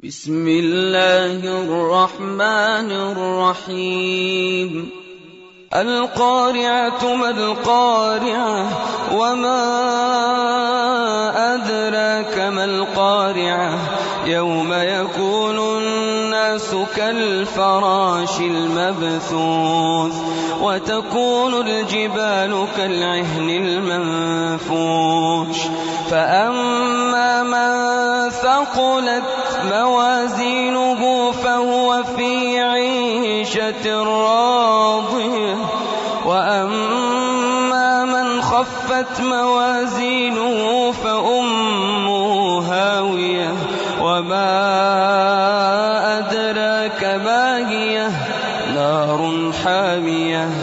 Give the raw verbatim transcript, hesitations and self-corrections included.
بسم الله الرحمن الرحيم القارعة ما القارعة وما أدراك ما القارعة يوم يكون الناس كالفراش المبثوث وتكون الجبال كالعهن المنفوش فأما من ثقلت موازينه فهو في عيشة راضية وأما من خفت موازينه فأمه هاوية وما أدراك ما هي نار حامية